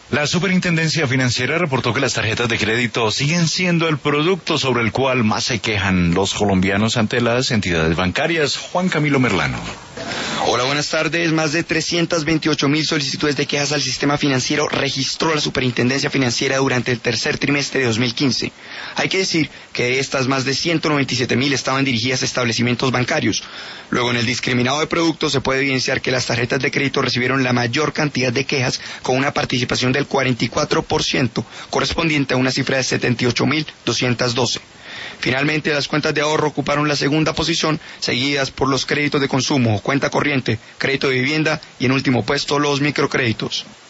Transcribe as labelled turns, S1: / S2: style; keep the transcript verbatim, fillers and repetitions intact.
S1: La Superintendencia Financiera reportó que las tarjetas de crédito siguen siendo el producto sobre el cual más se quejan los colombianos ante las entidades bancarias. Juan Camilo Merlano.
S2: Hola, buenas tardes. Más de trescientas veintiocho mil solicitudes de quejas al sistema financiero registró la Superintendencia Financiera durante el tercer trimestre de dos mil quince. Hay que decir que de estas, más de ciento noventa y siete mil estaban dirigidas a establecimientos bancarios. Luego, en el discriminado de productos se puede evidenciar que las tarjetas de crédito recibieron la mayor cantidad de quejas, con una participación del cuarenta y cuatro por ciento, correspondiente a una cifra de setenta y ocho mil doscientas doce. Finalmente, las cuentas de ahorro ocuparon la segunda posición, seguidas por los créditos de consumo, cuenta corriente, crédito de vivienda y en último puesto los microcréditos.